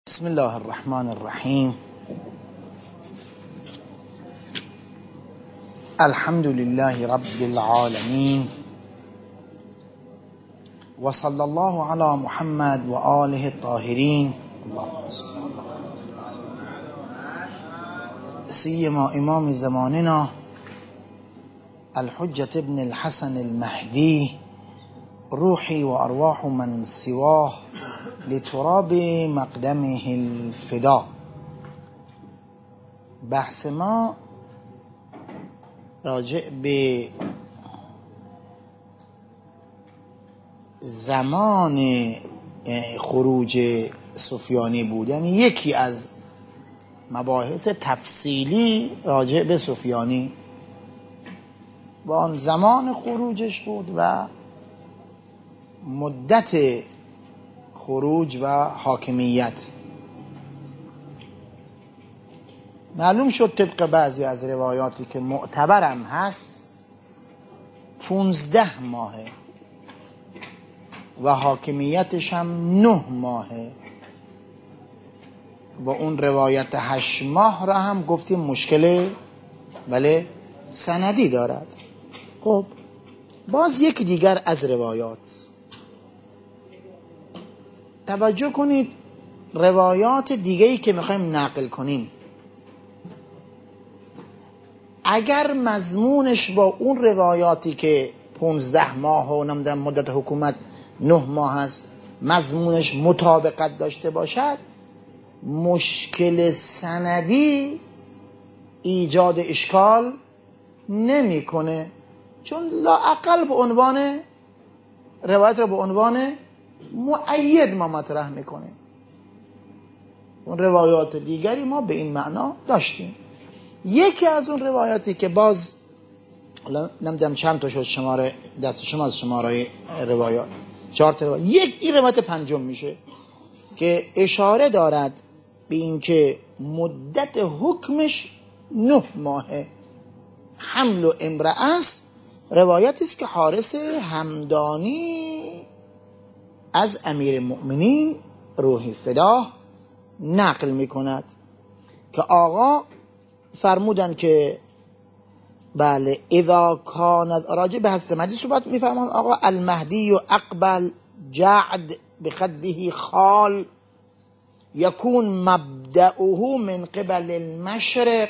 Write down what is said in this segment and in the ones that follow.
بسم الله الرحمن الرحیم. الحمد لله رب العالمین و صلی الله علی محمد و آله الطاهرین. سیما امام زماننا الحجة ابن الحسن المهدی روحی و ارواح من سواه لتراب مقدمه الفدا. بحث ما راجع به زمان خروج سفیانی بود، یعنی یکی از مباحث تفصیلی راجع به سفیانی با آن زمان خروجش بود و مدت خروج و حاکمیت. معلوم شد طبق بعضی از روایاتی که معتبرم هست 15 ماهه و حاکمیتش هم 9 ماهه. با اون روایت 8 ماه را هم گفتیم مشکل سندی دارد. خب باز یک دیگر از روایات توجه کنید، روایات دیگه‌ای که میخوایم نقل کنیم اگر مضمونش با اون روایاتی که 15 ماه و نمیدونم مدت حکومت 9 ماه هست مضمونش مطابقت داشته باشد، مشکل سندی ایجاد اشکال نمیکنه، چون لااقل به عنوان روایت را به عنوان مؤید ما مطرح میکنیم. اون روایات دیگری ما به این معنا داشتیم. یکی از اون روایاتی که باز نمیدونم چند تا شد شماره دست شما از شماره روایات 4 تا روایات، این روایت پنجم میشه که اشاره دارد به این که مدت حکمش 9 ماهه. حمل و امرأه است. روایتی است که حارث همدانی از امیر المؤمنین روحی فداه نقل میکند که آقا فرمودن که بله اذا کان، راجع به حضرت مهدی صحبت میفرمان، آقا المهدی اقبل جعد بخده خال یکون مبدأه من قبل المشرق.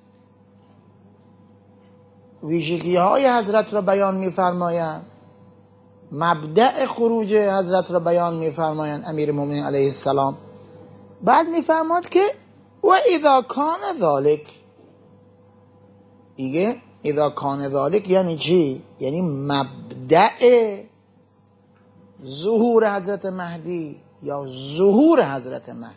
ویژگی های حضرت را بیان میفرمایند، مبدأ خروج حضرت را بیان میفرمایند امیر المؤمنین علیه السلام. بعد میفرماد که و اذا کان ذالک، دیگه اذا کان ذالک یعنی چی؟ یعنی مبدأ ظهور حضرت مهدی یا ظهور حضرت مهدی.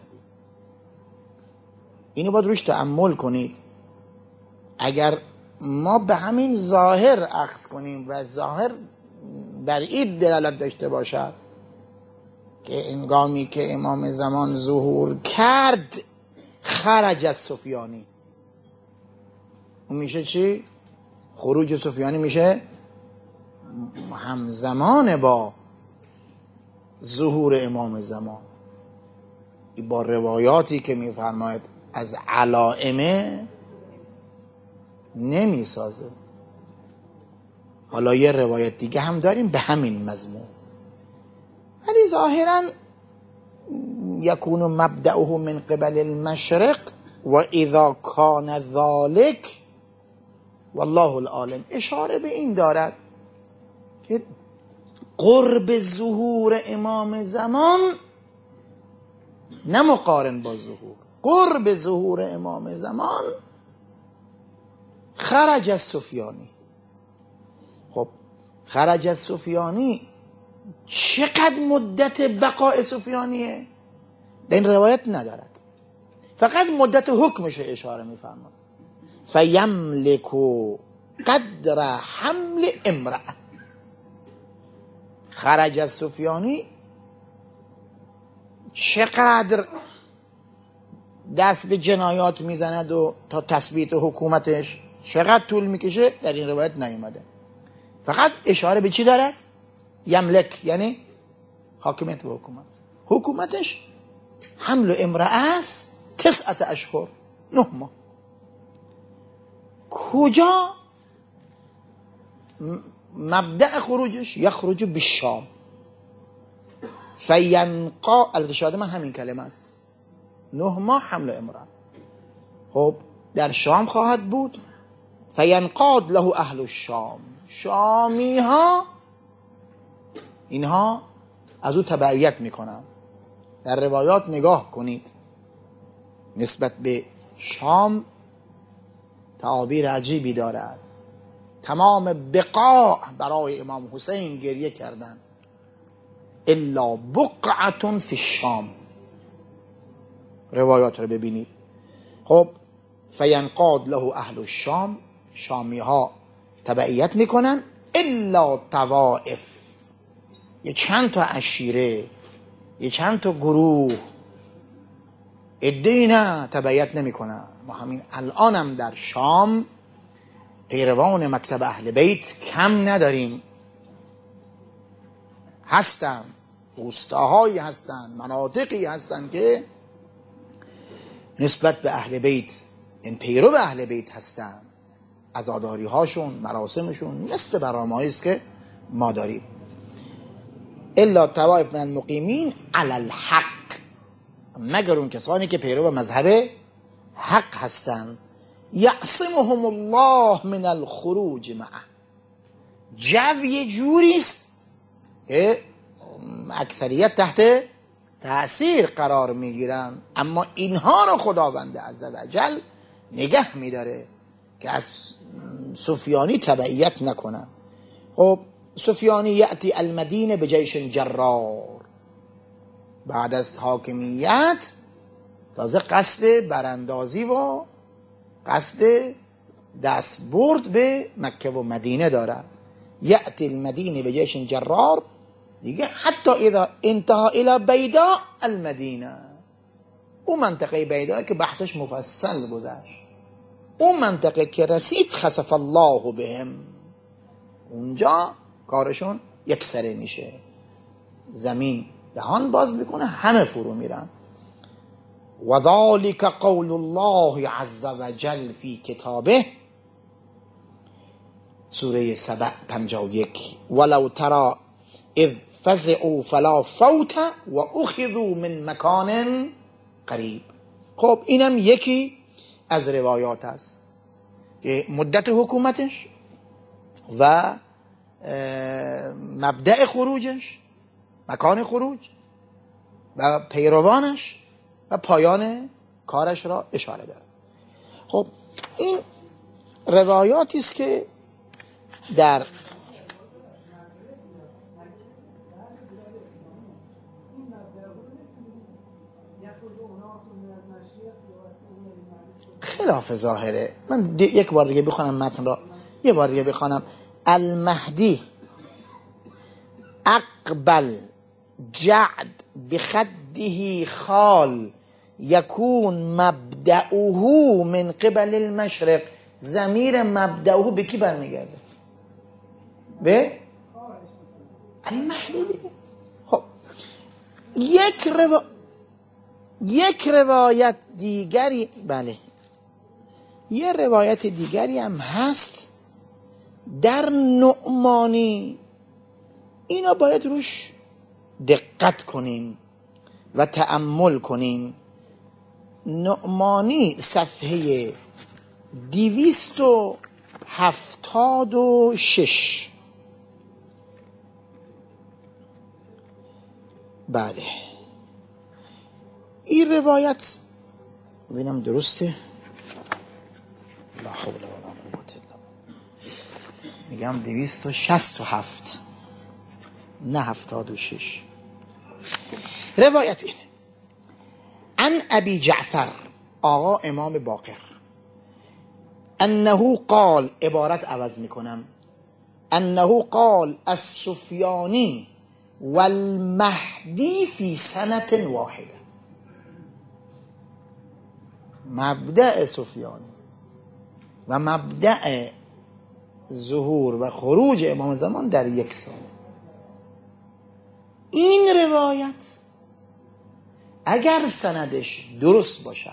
اینو باید روش تأمل کنید. اگر ما به همین ظاهر اخذ کنیم و ظاهر بر این دلالت داشته باشد که انگامی که امام زمان ظهور کرد خرج از سفیانی، اون میشه چی؟ خروج سفیانی میشه همزمان با ظهور امام زمان. با روایاتی که میفرماید از علائمه نمیسازه. حالا یه روایت دیگه هم داریم به همین مضمون، ولی ظاهرا یکون مبدأه من قبل المشرق و اذا کان ذالک والله العالم. اشاره به این دارد که قرب ظهور امام زمان نه مقارن با ظهور، قرب ظهور امام زمان خرج از سفیانی. خب خرج از سفیانی چقدر مدت بقاء سفیانیه؟ به این روایت ندارد، فقط مدت حکمش اشاره میفرماد. فیملک قدر حمل امرأه. خرج از سفیانی چقدر دست به جنایات میزند و تا تثبیت حکومتش چقدر طول میکشه در این روایت نیومده. فقط اشاره به چی دارد؟ یملک یعنی حاکمیت و حکومت. حکومتش حمل امرأه است 9 اشهر، 9 ماه. کجا مبدأ خروجش؟ یخرج بالشام فینقا، البته شاهد من همین کلمه است، 9 ماه حمل امرأه. خب در شام خواهد بود. فینقاد له اهل الشام، شامی ها اینها از او تبعیت میکنن. در روایات نگاه کنید نسبت به شام تعابیر عجیبی دارد. تمام بقاع برای امام حسین گریه کردن الا بقعة فی الشام. روایات رو ببینید. خب فینقاد له اهل الشام، شامی ها تبعیت میکنن الا طوائف، یه چند تا عشیره، یه چند تا گروه، عده‌ای نه تبعیت نمیکنن. ما همین الانم در شام پیروان مکتب اهل بیت کم نداریم، هستن روستاهایی هستن، مناطقی هستن که نسبت به اهل بیت، این پیرو اهل بیت هستن. عزاداری هاشون، مراسمشون مثل برنامه‌ای است که ما داریم. الا طوائف من المقیمین علی الحق، مگر اون کسانی که پیرو مذهب حق هستن. یعصمهم الله من الخروج معه، جو یه جوری است که اکثریت تحت تأثیر قرار میگیرن، اما اینها رو خداوند عزوجل نگه میداره که از سفیانی تبعیت نکنن. خب سفیانی یأتی المدینه به جیش جرار، بعد از حاکمیت تازه قصد براندازی و قصد دست برد به مکه و مدینه دارد. یأتی المدینه به جیش جرار دیگه، حتی اذا انتهى الى بیداء المدینه، اون منطقه بیداء که بحثش مفصل گذشت، اون منطقه که رسید خسف الله بهم، اونجا کارشون یک سره میشه، زمین دهان باز میکنه، همه فرو میرن. و ذالک قول الله عز وجل فی کتابه، سوره سبع 51. ولو تری اذ فزعوا فلا فوت و اخذوا من مکان قریب. خب اینم یکی از روایات است که مدت حکومتش و مبدأ خروجش، مکان خروج و پیروانش و پایان کارش را اشاره دارد. خب این روایاتی است که در خلاف ظاهره. من یک بار دیگه بخونم متن را، یه بار دیگه بخونم. المهدی اقبل جعد بخده خال یکون مبدأه من قبل المشرق. ضمیر مبدأه به کی برمیگرده؟ به المهدی دیگه. خب یک روایت دیگری، بله یه روایت دیگری هم هست در نعمانی، اینا باید روش دقت کنیم و تأمل کنیم. نعمانی صفحه 276. بله این روایت ببینم درسته، لا حول ولا قوة الا بالله، میگم 267 نه 76. روایت اینه: عن ابی جعفر، آقا امام باقر، انه قال، عبارت عوض میکنم، انه قال السفیانی والمهدی فی سنة واحده. مبدأ سفیانی و مبدأ ظهور و خروج امام زمان در یک سال. این روایت اگر سندش درست باشد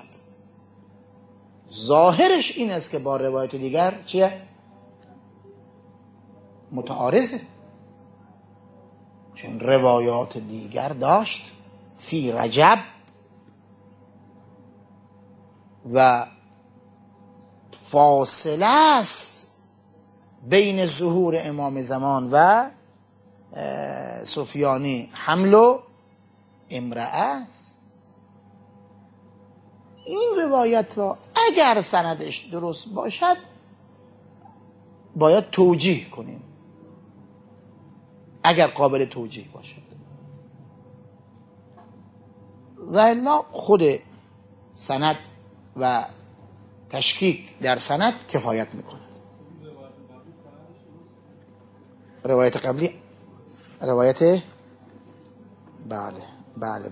ظاهرش این است که با روایت دیگر چیه؟ متعارضه، چون روایات دیگر داشت فی رجب و فاصله است بین ظهور امام زمان و سفیانی حمل و امرأه است. این روایت را اگر سندش درست باشد باید توجیه کنیم، اگر قابل توجیه باشد، و الا خود سند و تشکیک در سند کفایت میکنه. روایت قبلی بله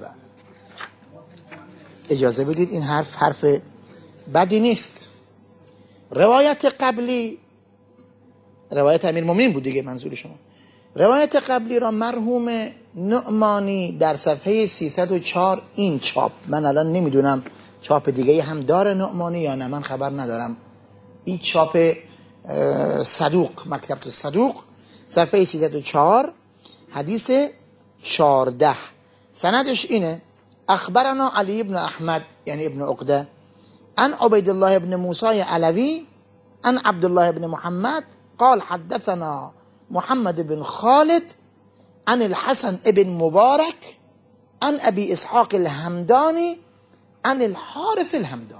اجازه بدید، این حرف بدی نیست. روایت قبلی روایت امیرالمومنین بود دیگه، منظور شما. روایت قبلی را مرحوم نعمانی در صفحه 304 این چاپ، من الان نمیدونم چاپ دیگه هم داره نعمانی یا نه، من خبر ندارم، این چاپ صدوق، مکتبت صدوق، صفحه 304 حدیث 14 سندش اینه: اخبرنا علی ابن احمد یعنی ابن عقده عن عبید الله ابن موسی علوی عن عبدالله ابن محمد قال حدثنا محمد بن خالد عن الحسن ابن مبارك عن ابي اسحاق الهمداني عن الحارث الهمداني.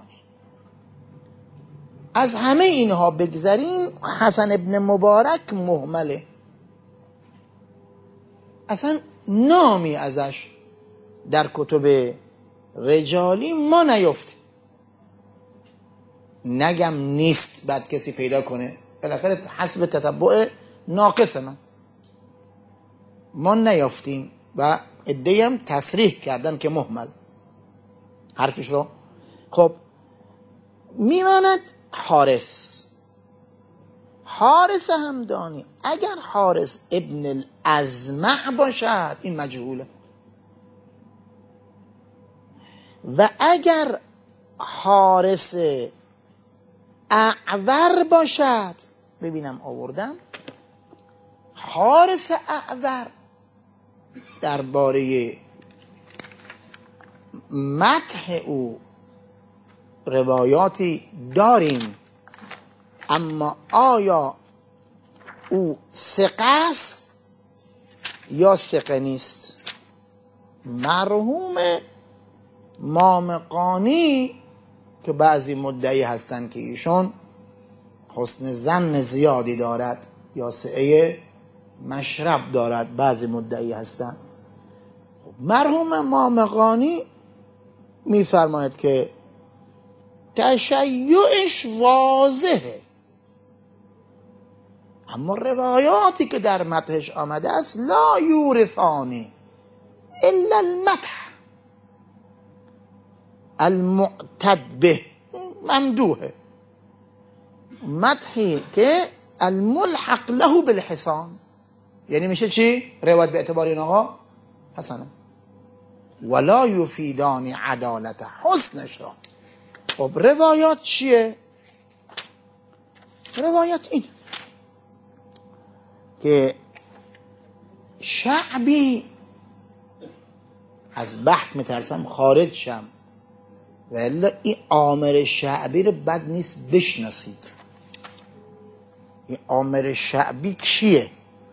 از همه اینها بگذریم، حسن ابن مبارک مهمله، اصلا نامی ازش در کتب رجالی ما نیفتیم. نگم نیست بعد کسی پیدا کنه، بالاخره حسب تتبع ناقص ما نیافتیم و عده‌ای هم تصریح کردن که مهمل حرفش رو. خب میماند حارث همدانی. اگر حارث ابن الازمع باشد این مجهوله، و اگر حارث اعور باشد، ببینم آوردم، حارث اعور درباره مدح او روایاتی داریم، اما آیا او ثقه است یا ثقه نیست؟ مرحوم مامقانی که بعضی مدعی هستند که ایشون حسن ظن زیادی دارد یا سعه مشرب دارد، بعضی مدعی هستند. مرحوم مامقانی میفرماید که تشیعش واضحه، اما روایاتی که در مدحش آمده است لا یورثانی الا المدح المعتد به، ممدوحه، مدحی که الملحق له بالحسان، یعنی میشه چی؟ روایت به اعتبار این آقا حسنه، ولا یفیدانی عدالت حسنش را. خب روایات چیه؟ روایات این که شعبی، از بحث میترسم خارج شم، ولی این عامر شعبی رو بد نیست بشناسید. این عامر شعبی کیه؟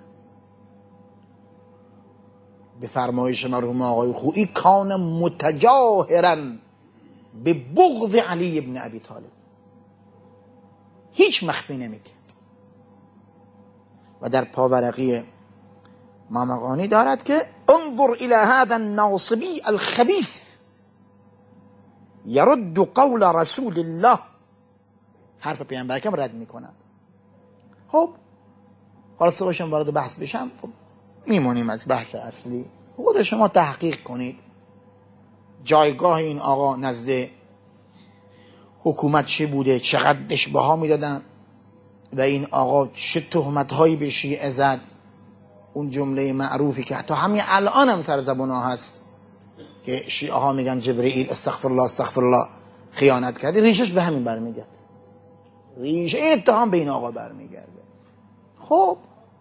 به فرمایش مرحوم آقای خویی کان متجاهرا به بغض علی ابن ابی طالب، هیچ مخفی نمیکرد. و در پاورقی مامقانی دارد که انظر الى هذا الناصبی الخبیث یرد قول رسول الله، حرف پیامبر کم رد میکنم. خب خلاصه باشم وارد بحث بشم، خب میمونیم از بحث اصلی. خود شما تحقیق کنید جایگاه این آقا نزد حکومت چه بوده، چقدر بهش بها میدادن و این آقا چه تهمت هایی به شیعه زد. اون جمله معروفی که حتی همین الان هم سر زبان ها هست، که شیعه ها میگن جبرئیل استغفرالله استغفرالله خیانت کرده، ریشش به همین برمیگرده. ریشه این اتهام به این آقا برمیگرده. خب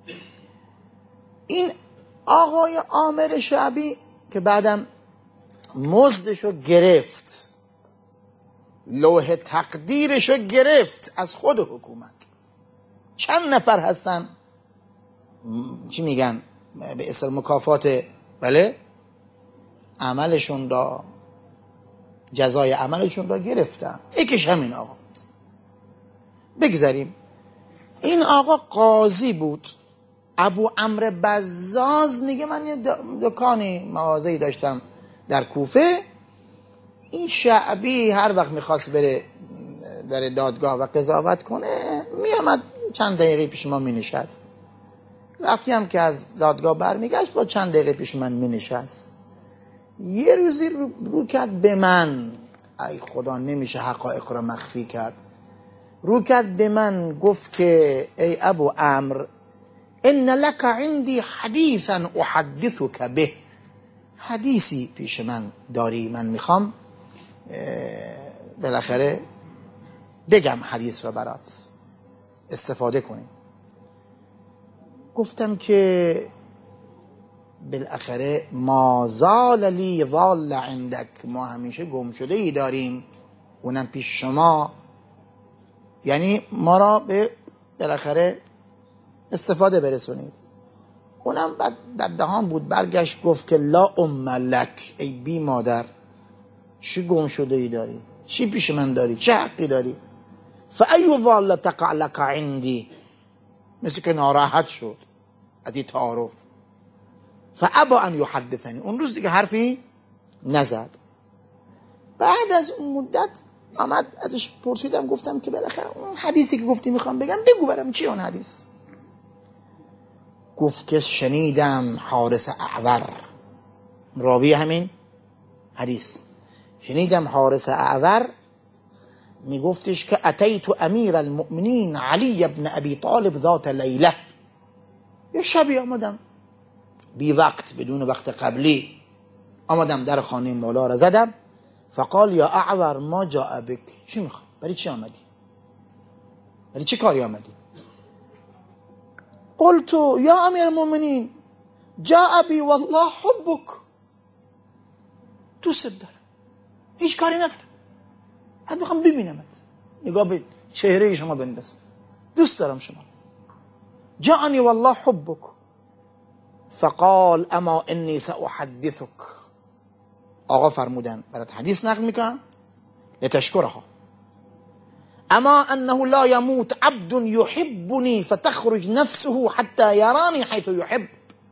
این آقای عامر شعبی که بعدم مزدشو گرفت، لوح تقدیرشو گرفت از خود حکومت. چند نفر هستن چی میگن به اصل مکافات بله عملشون را، جزای عملشون را گرفتن. یکیش همین آقا بود. بگذاریم. این آقا قاضی بود. ابو عمرو بزاز میگه من یه دکانی مغازه‌ای داشتم در کوفه. این شعبی هر وقت میخواست بره در دادگاه و قضاوت کنه میامد چند دقیقه پیش ما مینشست. وقتی هم که از دادگاه برمیگشت با چند دقیقه پیش من مینشست. یه روزی رو کرد به من، ای خدا نمیشه حقایق رو مخفی کرد، رو کرد به من گفت که ای ابو عمرو ان لك عندي حدیثا احدثك به، حدیثی پیش من داری، من میخوام بالاخره بگم حدیث رو برات استفاده کنیم. گفتم که بالاخره ما زال لی ضال عندك، ما همیشه گم شده ای داریم اونم پیش شما، یعنی ما را به بالاخره استفاده برسونید. اونم بعد دهان بود برگشت گفت که لا ام لک، ای بی مادر چی گم شده ای داری، چی پیش من داری، چه حقی داری؟ فای ضال تقع لک عندی، مثل که ناراحت شد از این تعارف. فابا ان یحدثنی، اون روز دیگه حرفی نزد. بعد از اون مدت آمد ازش پرسیدم، گفتم که بالاخره اون حدیثی که گفتی میخوام بگم بگو برام چی اون حدیث؟ گفت که شنیدم حارث اعور، راوی همین حدیث، شنیدم حارث اعور میگفتش که اتیت امیر المؤمنین علی ابن ابی طالب ذات لیله، یه شبی آمدم بی وقت بدون وقت قبلی آمدم در خانه مولا را زدم. فقال یا اعور ما جاء بک، چی میخوای، برای چی آمدی، برای چی کاری آمدی؟ قلت یا امیر المؤمنین جاء بی والله حبک، دوست دارم، هیچ کاری ندارم، حد میخوام ببینمت، نگاه به چهره شما بندازم، دوست دارم شما. جاءنی والله حبک. فقال اما انی ساحدثک، آقا فرمودن برات حدیث نقل میکنم لتشکرها، اما انه لا يموت عبد يحبني فتخرج نفسه حتى يراني حيث يحب،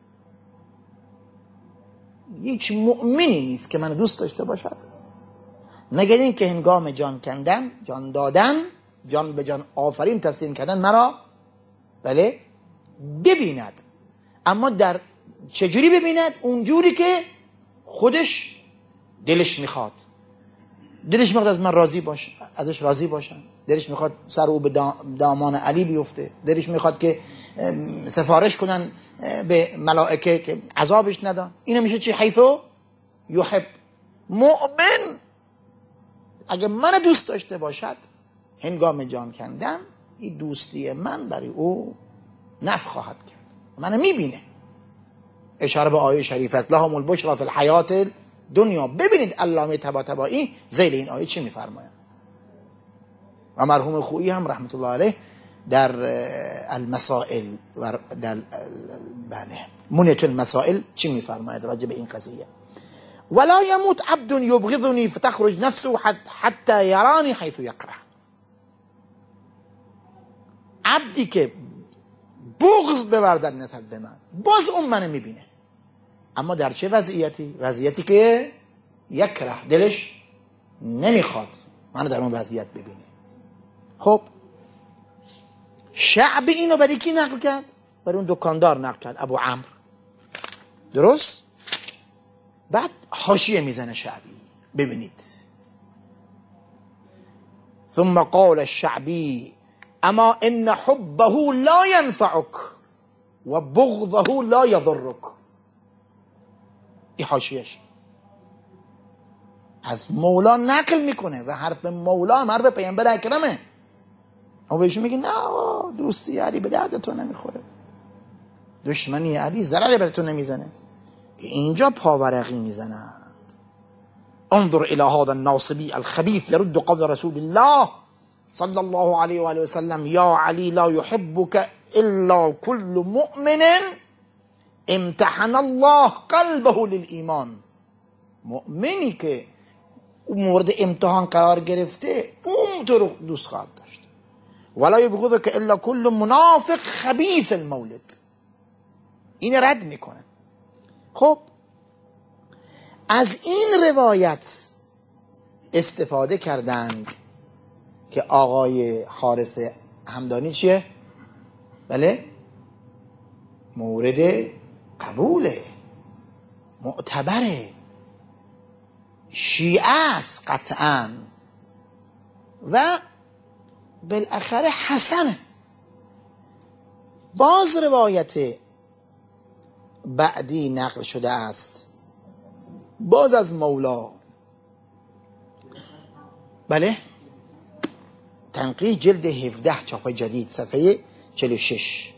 هیچ مؤمنی نیست که من دوست داشته باشد مگر این که هنگام جان کندن، جان دادن، جان به جان آفرین تسلیم کردن مرا بله ببیند. اما در چجوری ببیند؟ اونجوری که خودش دلش میخواد. دلش میخواد از من راضی باشه، ازش راضی باشم، دلش میخواد سر او به دامان علی بیفته، دلش میخواد که سفارش کنن به ملائکه که عذابش ندن. اینو میشه چی؟ حیثو یحب. مؤمن اگه من دوست داشته باشد هنگام جان کندن این دوستی من برای او نفع خواهد کرد، منو میبینه. اشاره به آیه شریف است لهم البشرى فی الحیات دنیا. ببینید علامه طباطبایی ذیل این آیه چی میفرماید و مرحوم خویی هم رحمت الله علیه در المسائل و در منیت المسائل چی میفرماید راجع به این قضیه؟ ولا يموت عبد يبغضني فتخرج نفسه حتى يراني حيث يكره. عبدی که بغض بورزد نسبت به من باز اون منو میبینه، اما در چه وضعیتی؟ وضعیتی که یکره، دلش نمیخواد منو در اون وضعیت ببینه. خب شعبی اینو برای کی نقل کرد؟ برای اون دکاندار نقل کرد، ابو عمرو، درست؟ بعد حاشیه میزنه شعبی، ببینید ثم قال الشعبی اما ان حبه لا ينفعك و بغضه لا يضرك. این حاشیهش از مولا نقل میکنه و حرف مولا هم حرف پیامبر اکرمه. اما بهشون میگه نه دوستی علی به دردتون نمیخوره، دشمنی علی ضرری براتون نمیزنه، که اینجا پاورقی میزنند. انظر الى هذا الناصبی الخبیث يرد قول رسول الله صلی الله علیه و آله و سلم یا علی لا يحبك الا كل مؤمن امتحن الله قلبه للایمان. مؤمنی که مورد امتحان قرار گرفته اون تو رو دوست خواهد داشت. ولا یبغضک الا كل منافق خبیث المولد. این رد میکنه. خب از این روایت استفاده کردند که آقای حارث همدانی چیه؟ بله مورد قبوله، معتبره، شیعه است قطعا و بالاخره حسنه. باز روایت بعدی نقل شده است، باز از مولا، بله تنقیح جلد 17 چاپ جدید صفحه 46.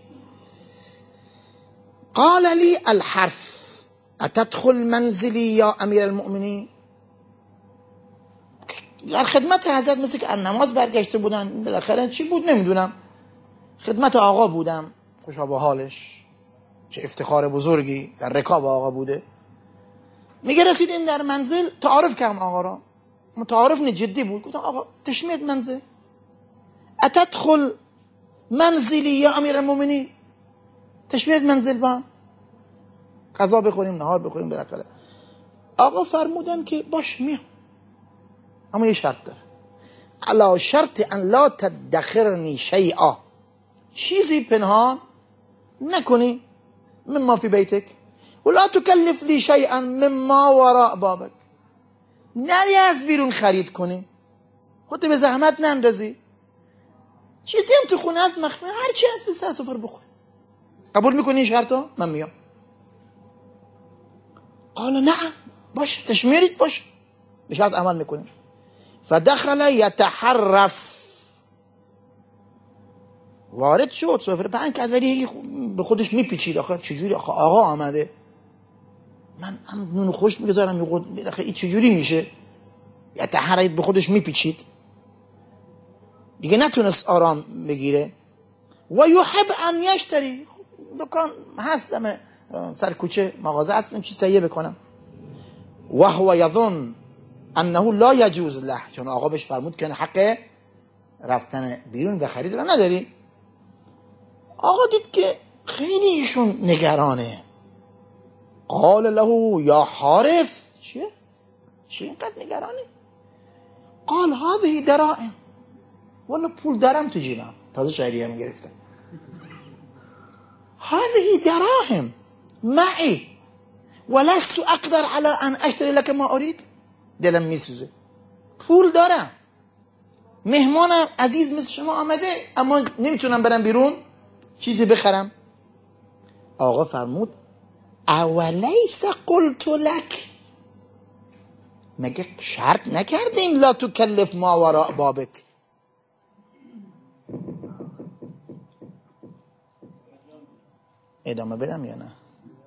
قال لي الحرف اتدخل منزلی یا امیر المؤمنین. در خدمت حضرت مثل که نماز برگشته بودن، بالاخره چی بود نمیدونم، خدمت آقا بودم، خوشا به حالش، چه افتخار بزرگی در رکاب آقا بوده. میگه رسیدیم در منزل، تعارف کردم آقا را، متعارف جدی بود، گفتم آقا تشمیت منزل، اتدخل منزلی یا امیر المؤمنین، تشمیت منزل با غذا بخوریم نهار بخوریم بالاخره. آقا فرمودن که باش میام، اما یه شرط داره، علا شرط ان لا تدخرنی شیئا، چیزی پنهان نکنی، مما فی بیتک ولا تکلف لی شیئا مما وراء بابک، نری از بیرون خرید کنی، خودت به زحمت نندازی، چیزی هم تو خونه از مخفی، هر چی هست به سر سفره بخور. قبول میکنی این شرطو؟ من میام. قال نعم، باش تشمیرید، باش به شرط عمل میکنیم. فدخل یتحرف، وارد شد، سفره پهن کرد، ولی به خودش میپیچید، آخه چجوری، آخه آقا آمده، من هم نون خوش میگذارم، آخه این چجوری میشه؟ یتحرف به خودش میپیچید، دیگه نتونست آرام بگیره. و یحب ان یشتری، دکان هست دم سر کوچه مغازه هست، این چیز تهیه بکنم. و هو یظن انه لا یجوز له، چون آقا بهش فرمود که حق رفتن بیرون و خرید را نداری. آقا دید که خیلی ایشون نگرانه. قال له یا حارث، چیه اینقدر نگرانی؟ قال هذه دراهم، والا پول دارم تو جیبم، تازه شهریه هم گرفتم. هذه دراهم معي ولست اقدر على ان اشتري لك ما اريد، دلم میسوزه، پول دارم، مهمانم عزیز مثل شما آمده، اما نمیتونم برم بیرون چیزی بخرم. آقا فرمود اولیس قلت لك، مگه شرط نکردیم لا تکلف ما وراء بابک؟ ادامه بدم یا نه؟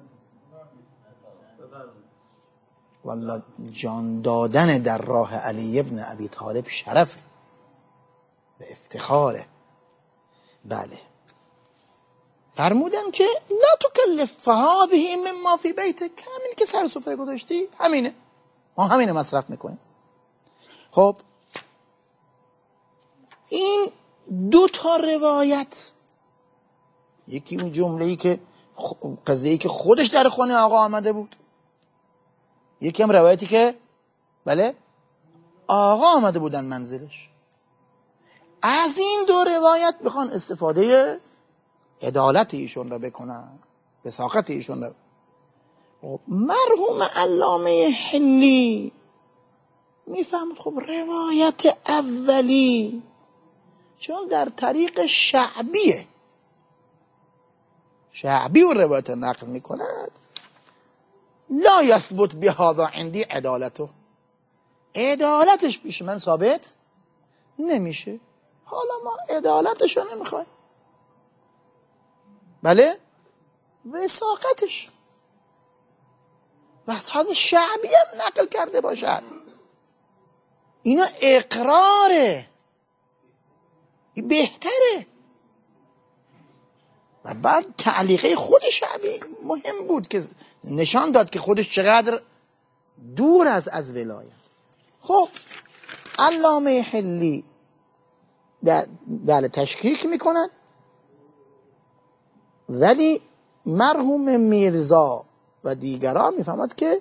والله جان دادن در راه علی ابن ابی طالب شرف و افتخاره. بله فرمودن که لا تکلف فهذه مما فی بیتک، همین که سر سفره گذاشتی همینه، ما همینه مصرف میکنیم. خب این دو تا روایت، یکی اون جمله‌ای که قضیه‌ای که خودش در خانه آقا آمده بود، یکی هم روایتی که بله آقا آمده بودن منزلش. از این دو روایت بخوان استفاده عدالت ایشون را بکنن، بساقت ایشون را. مرحوم علامه حلی میفهمد خب روایت اولی چون در طریق شعبیه، شعبی و روایت نقل میکند، لا یثبت بهذا عندی عدالته، عدالتش پیش من ثابت نمیشه. حالا ما عدالتش رو نمیخوایم، بله وثاقتش وقت حاضر شعبی هم نقل کرده باشد، اینا اقراره بهتره. و بعد تعلیقه خود شعبی مهم بود که نشان داد که خودش چقدر دور از ولایت. خب علامه حلی بله تشکیک میکنن، ولی مرحوم میرزا و دیگران میفهمد که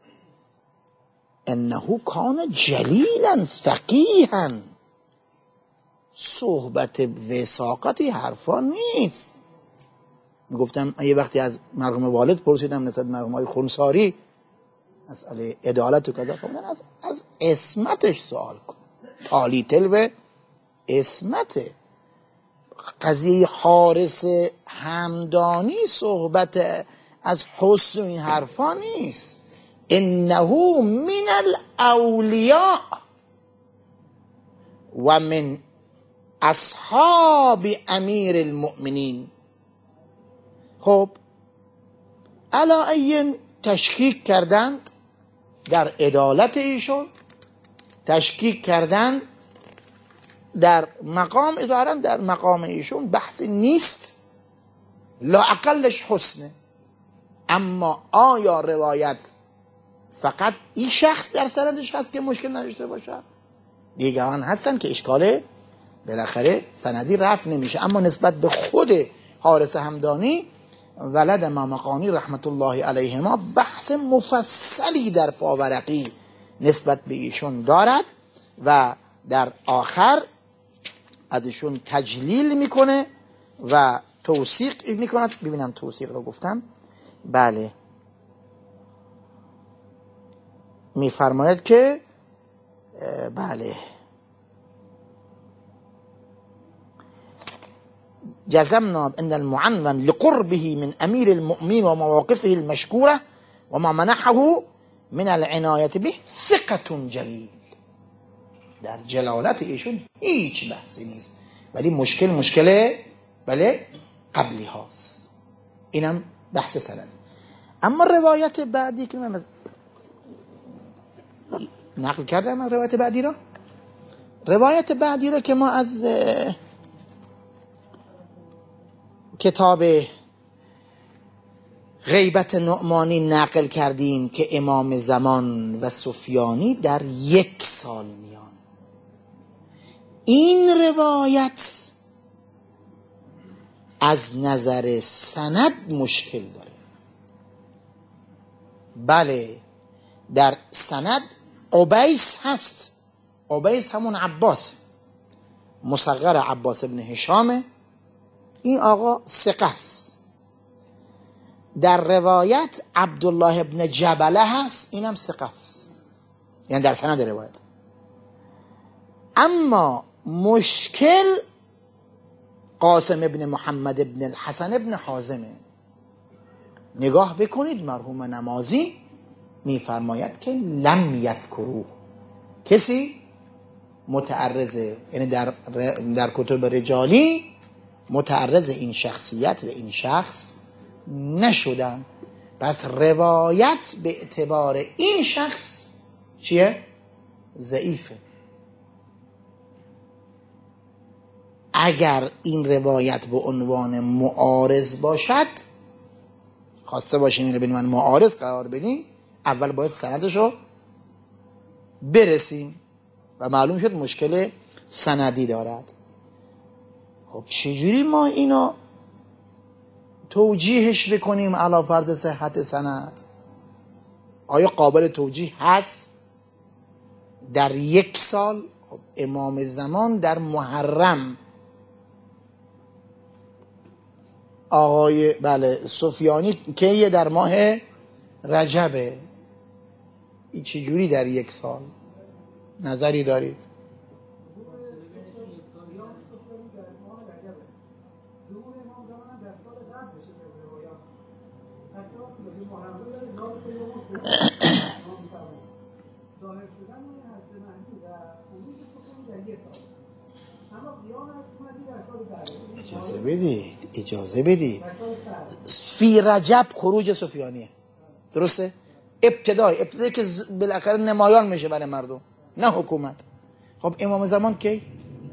انه کان جلیلا فقیها، صحبت وثاقتی حرفا نیست. میگفتم یه وقتی از مرحوم والد پرسیدم نسبت مرحوم های خونساری مسئله عدالت و کذا، فرمودن از عصمتش سوال کن، تالی تلو عصمته. قضیه حارس همدانی صحبت از حسن این حرفا نیست. انه من الاولیاء و من اصحاب امیر المؤمنین. خب علی تشکیک کردند در عدالت ایشون، تشکیک کردند در مقام، ظاهرا در مقام ایشون بحثی نیست، لا اقلش حسنه. اما آیا روایت فقط این شخص در سندش هست که مشکل نداشته باشه؟ دیگران هستن که اشکال بالاخره سندی رفع نمیشه. اما نسبت به خود حارس همدانی ولد مامقانی رحمت الله علیهما بحث مفصلی در پاورقی نسبت به ایشون دارد و در آخر از ایشون تجلیل میکنه و توثیق میکند. ببینم توثیق رو گفتم، بله میفرماید که بله جزمنا ان المعنون لقربه من امیر المؤمنین و مواقفه المشکوره و ما منحه من العنایت به ثقة جلیل. در جلالت ایشون هیچ بحثی نیست، ولی مشکل بله قبلی هاست. اینم بحث سند. اما روایت بعدی که من نقل کردم، من روایت بعدی رو که ما از کتاب غیبت نعمانی نقل کردیم که امام زمان و سفیانی در 1 سال میان. این روایت از نظر سند مشکل داره. بله در سند عبیس هست، عبیس همون عباس مصغر عباس ابن هشامه، این آقا ثقه است. در روایت عبدالله ابن جبله هست، اینم ثقه است، یعنی در سند روایت. اما مشکل قاسم ابن محمد ابن الحسن ابن حازمه. نگاه بکنید مرحوم نمازی میفرماید که لم یذکروه، کسی متعرضه، یعنی در کتب رجالی متعرض این شخصیت و این شخص نشدن. پس روایت به اعتبار این شخص چیه؟ ضعیفه. اگر این روایت به عنوان معارض باشد، خواسته باشیم اینو به عنوان معارض قرار بدیم، اول باید سندشو برسیم و معلوم شد مشکل سندی دارد. خب چجوری ما اینو توجیهش بکنیم علی فرض صحت سند؟ آیا قابل توجیه هست؟ در 1 سال خب امام زمان در محرم، آقای بله سفیانی که در ماه رجبه، این چجوری در 1 سال؟ نظری دارید؟ اجازه بدید فی رجب خروج سفیانیه، درسته؟ ابتدایی که بالاخره نمایان میشه برای مردم، نه حکومت. خب امام زمان کی؟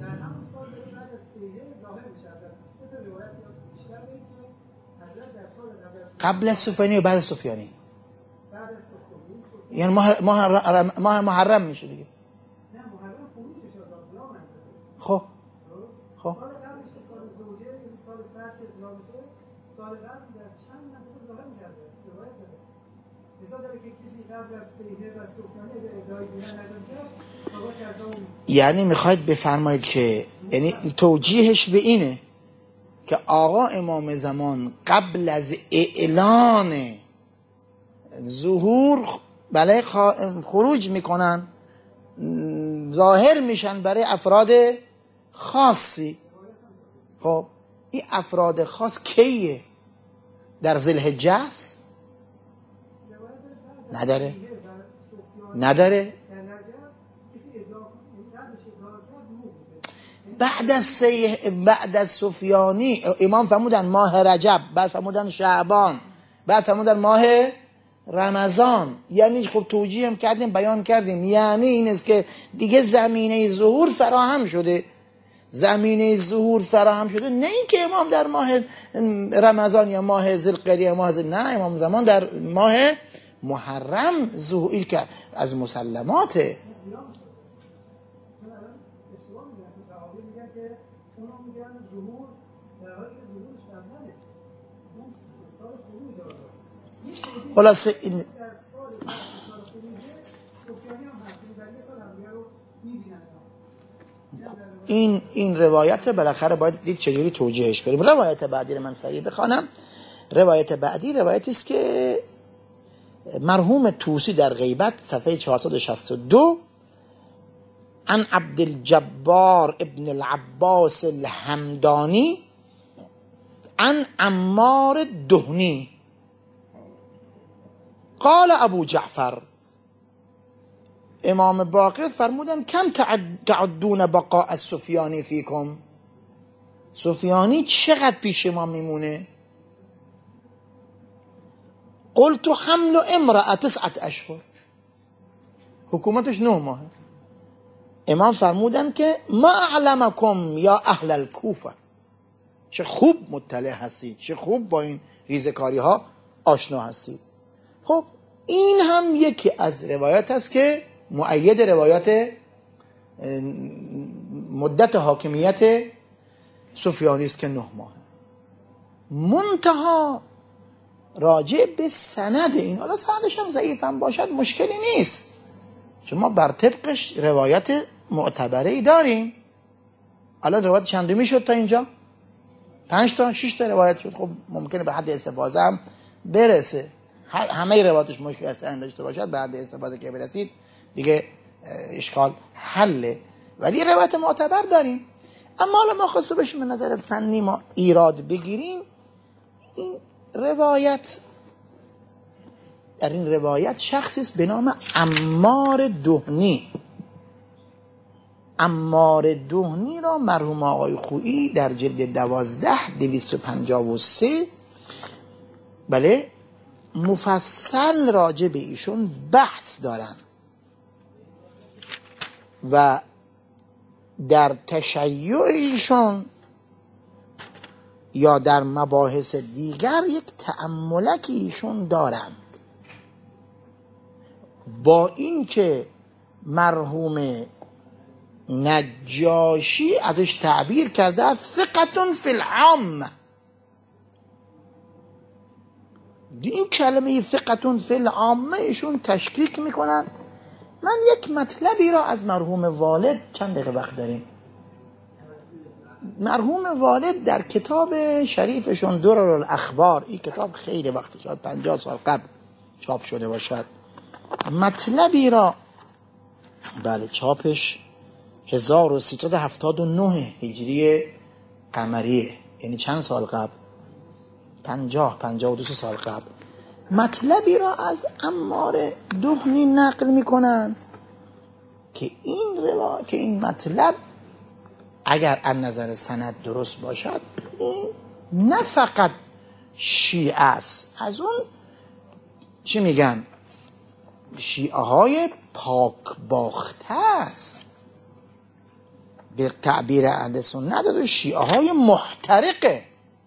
قبل از سفیانی و بعد از سفیانی، یعنی ماه محرم میشه دیگه. خب سال قبلش که سال زوجه، یعنی سال فتح اطلاع میشه، سال قبل در چند منطقه ظاهر میشه از روایت داره. لذا داره که کسی قبل از سیحه و سفیانی اگه ادعای دیگر نداره آقا کرده اون، یعنی میخواید بفرمایید که یعنی توجیهش به اینه که آقا امام زمان قبل از اعلان ظهور بله خروج میکنن، ظاهر میشن برای افراد خاصی. خب این افراد خاص کیه؟ در ذوالحجه است؟ نداره بعد از سفیانی امام فرمودن ماه رجب، بعد فرمودن شعبان، بعد فرمودن ماه رمضان. یعنی خب توجیه هم کردیم، بیان کردیم، یعنی این است که دیگه زمینه ظهور فراهم شده. زمینه ظهور فراهم شده، نه این که امام در ماه رمضان یا ماه ذوالقعده یا ماه نه، امام زمان در ماه محرم ظهور کرد. از مسلماته. خلاصه این روایت بالاخره باید دید چجوری توجیهش کنیم. روایت بعدی رو من سریع بخوانم. روایت بعدی روایتی است که مرحوم طوسی در غیبت صفحه 462 عن عبدالجبار ابن العباس الحمدانی عن عمار دهنی قال ابو جعفر، امام باقر فرمودن کم تعدون بقاء السفیانی فیکم، سفیانی چقدر پیش ما میمونه؟ قلت حمل امرأة 9 اشهر، حکومتش 9 ماه. امام فرمودن که ما اعلمکم یا اهل الکوفه، چه خوب مطلع هستید، چه خوب با این ریزکاری ها آشنا هستید. خب این هم یکی از روایات است که مؤید روایات مدت حاکمیت سفیانی است که 9 ماه. منتها راجع به سند این، حالا سندش هم ضعیف هم باشد مشکلی نیست، چون ما بر طبقش روایت معتبری داریم. الان روایت چندمی شد تا اینجا؟ 5 تا 6 تا روایت شد. خب ممکنه به حد استفاضه هم برسه، همه روایتش مشکل سند داشته باشد، بعد استفاده که برسید دیگه اشکال حله، ولی روایت معتبر داریم. اما حالا ما خواستو بشیم به نظر فنی ما ایراد بگیریم. این روایت، در این روایت شخصی است به نام عمار دهنی. عمار دهنی را مرحوم آقای خویی در جلد 12 253 بله مفصل راجع به ایشون بحث دارن و در تشیع ایشون یا در مباحث دیگر یک تأملکی ایشون دارند. با این که مرحوم نجاشی ازش تعبیر کرده ثقة فی العام، این کلمه ثقة فی العام ایشون تشکیک میکنن. من یک مطلبی را از مرحوم والد، چند دقیقه وقت داریم، مرحوم والد در کتاب شریفشون دررالاخبار، این کتاب خیلی وقت شد 50 سال قبل چاپ شده باشد، مطلبی را بله چاپش 1379 هجری قمریه، یعنی چند سال قبل، 52 سال قبل، مطلبی را از عمار دهنی نقل میکنن که این مطلب اگر از نظر سند درست باشد، این نه فقط شیعه است، از اون چی میگن شیعه های پاک باخته است، به تعبیر اهل سنت داره شیعه های محترقه.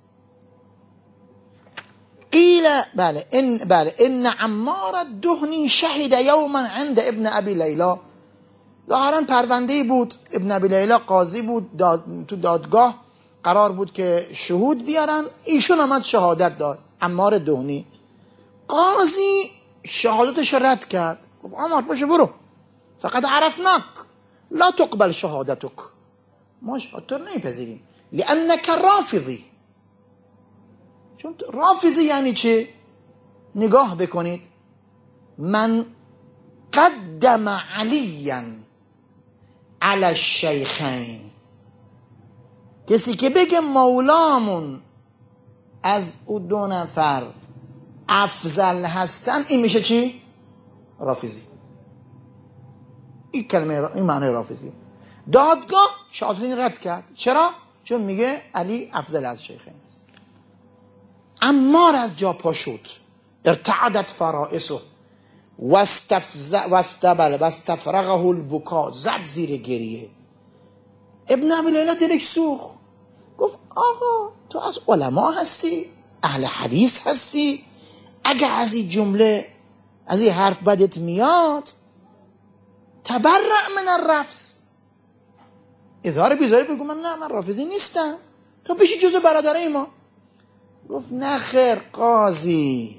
قیل بله ان عمار الدهنی شهد یوما عند ابن ابی لیلا. ظاهرا پرونده بود، ابن ابی لیلا قاضی بود، تو دادگاه قرار بود که شهود بیارن، ایشون آمد شهادت داد. عمار دهنی قاضی شهادتش رد کرد، گفت عمار باشه برو، فقط عرفناک لا تقبل شهادتک، ما شهادت رو نمیپذیریم لانک رافضی. چون رافضی یعنی چه؟ نگاه بکنید، من قدم علیا علی الشیخین، کسی که بگه مولامون از او دو نفر افضل هستن، این میشه چی؟ رافضی. این کلمه این معنی رافضی. دادگاه شاطرین رد کرد. چرا؟ چون میگه علی افضل از شیخین است. عمار از جا پا شد، ارتعدت فرائسه واستفرغه البکا، زد زیر گریه. ابن ابی لیلا دلش سوخت، گفت آقا تو از علما هستی، اهل حدیث هستی، اگه از این جمله از این حرف بدت میاد تبرع من الرفض، اظهار بیزاری بگو من رافضی نیستم، تو بشی جزو برادرای ما. گفت نه خیر قاضی،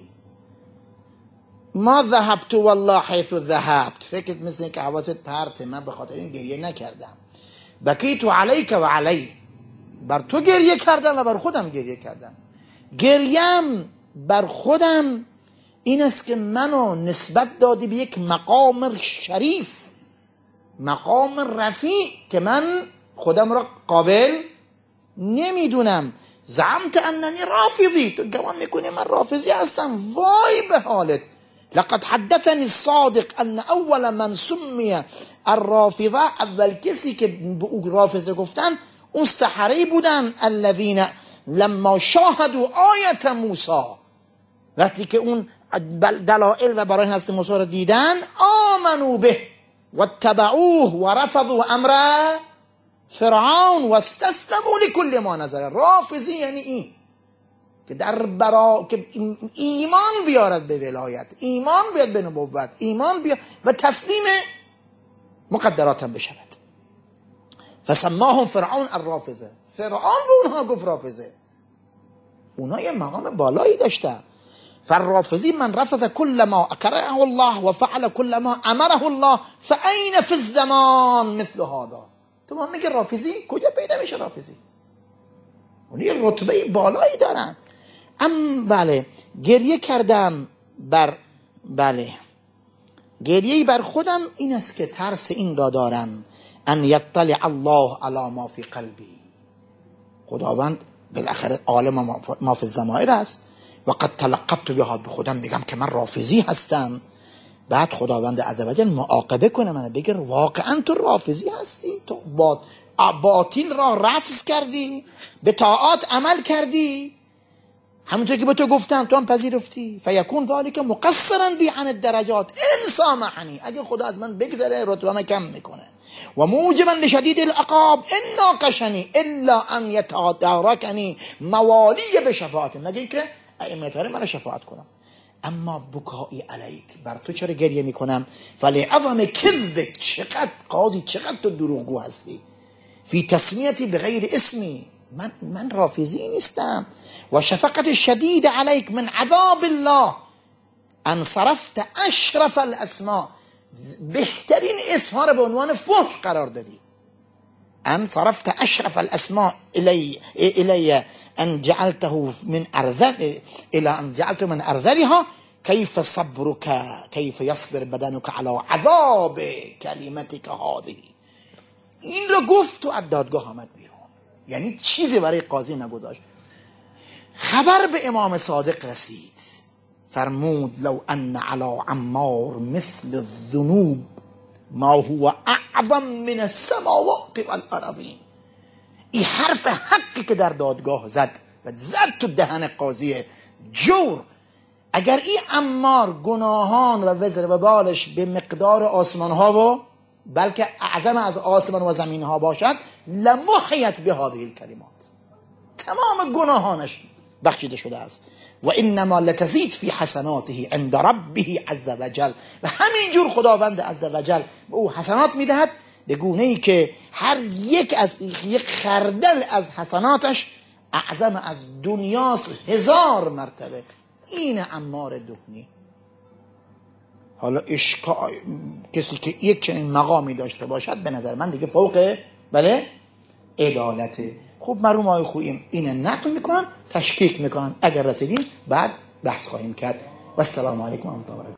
ما ذهبت والله حیث ذهبت، فکرت مثل که حواست پرته، من به خاطر این گریه نکردم. بکیت علیک و علی، بر تو گریه کردم و بر خودم گریه کردم. گریم بر خودم این است که منو نسبت دادی به یک مقام شریف، مقام رفیع که من خودم را قابل نمیدونم. زعمت اننی رافضی، تو گمان میکنی من رافضی هستم، وای به حالت. لقد حدثني الصادق ان اول من سمي الرافضه، اول کسی که به او رافضه گفتن اون سحره بودن، الذين لما شاهدوا آیت موسی، وقتی که اون دلائل و برای هست موسی را دیدن، آمنوا به واتبعوه ورفضوا امر فرعون واستسلموا لكل ما نزل. رافضی یعنی این که که ایمان بیارد به ولایت، ایمان بیاد به نبوت، ایمان بیاد و تسلیم مقدراتم بشود. فسماهم فرعون الرافضه، فرعون به اونها گفت رافضه. اونها یه مقام بالایی داشتن. فالرافضی من رفض كل ما اکرهه الله و فعل كل ما امره الله فاین فی الزمان مثل هذا. تو ما میگه رافضی کجا پیدا میشه رافضی؟ اونها یه رتبه بالایی دارن. بله گریه کردم گریه‌ای بر خودم این است که ترس این را دارم، ان یطلع الله علی ما فی قلبی، خداوند بالاخره عالم ما فی الضمائر است و قد تلقبت بها، به خودم میگم که من رافضی هستم، بعد خداوند عزوجل معاقبه کنه من، بگه واقعا تو رافضی هستی، تو باطل را رفض کردی، به طاعات عمل کردی، همونطور که به تو گفتم تو هم پذیرفتی. فیکون ذلک مقصرا بی عن الدرجات ان سامحنی، اگه خدا از من بگذره رتبه من کم میکنه، و موجبا لشدید العقاب ان ناقشنی الا ان یتدارکنی موالی بشفاعت، مگه اینکه ائمه طاهر من شفاعت کنم. اما بکایی علیک، بر تو چرا گریه میکنم؟ فلعظم کذبک، چقدر قاضی چقدر تو دروغگو هستی، فی تسمیتی بغیر اسمی، من رافضی نیستم. و شفقت شدید علیک من عذاب الله ان صرفت اشرف الاسماء، بهترین اسمها را به عنوان فحش قرار دادی. ان صرفت اشرف الاسماء الی ان جعلته من ارذل الى ان جعلته من ارذلها، کیف صبرک کیف یصبر بدنک علی عذاب کلمتک هذه. این رو گفت تو از دادگاه آمد بیرون، یعنی چیزی برای قاضی نگذاشت. خبر به امام صادق رسید، فرمود لو ان علی عمار مثل الذنوب ما هو اعظم من السماوات والارضین. این حرف حقی که در دادگاه زد و زد تو دهن قاضی جور. اگر این عمار گناهان و وزر و بالش به مقدار آسمان ها و بلکه اعظم از آسمان و زمین ها باشد، لمحیت به هذه الکلمات، تمام گناهانش بخشیده شده است. و انما لتزید فی حسناته عند ربه عز وجل. و همینجور خداوند عز وجل به او حسنات میدهد به گونه ای که هر یک خردل از حسناتش اعظم از دنیاست 1000 مرتبه. این عمار دهنی. حالا کسی که یک چنین مقامی داشته باشد به نظر من دیگه فوق بله عدالته. خوب مرحوم آقای خویی این نقل میکنن، تشکیک میکنن. اگر رسیدیم بعد بحث خواهیم کرد. و السلام علیکم و رحمت الله.